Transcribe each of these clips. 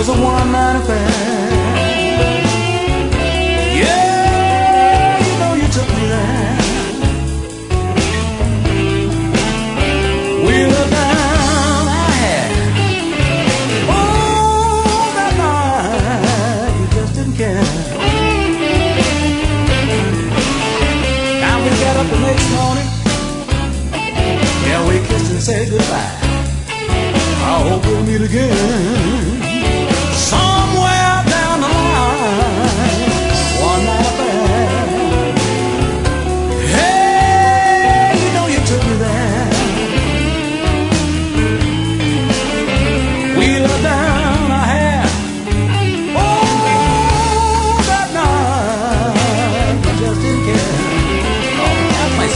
was a one-night affair. Yeah, you know you took me there. We were down I had. Oh, that night you just didn't care. Now we got up the next morning. Yeah, we kissed and said goodbye. I hope we'll meet again somewhere down the line. One night affair. Hey, you know you took me there. Wheeler down I had. Oh, that night I just didn't care. Oh, that place.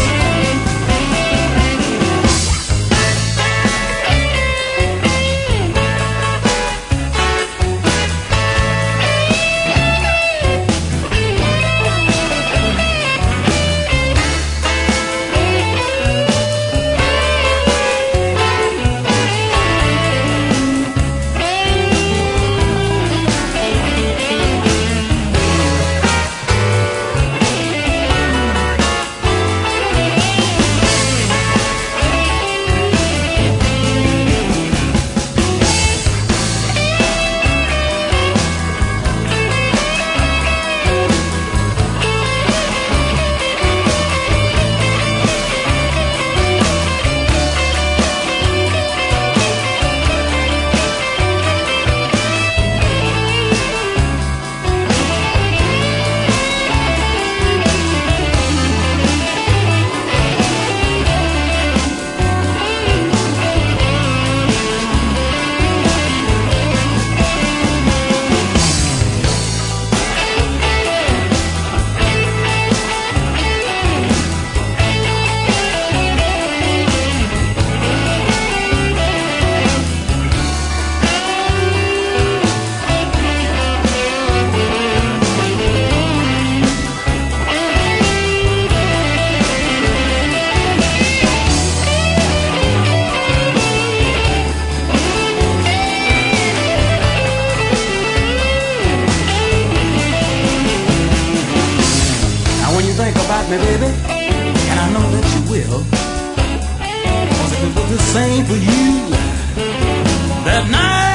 Think about me, baby, and I know that you will. 'Cause it was the same for you that night.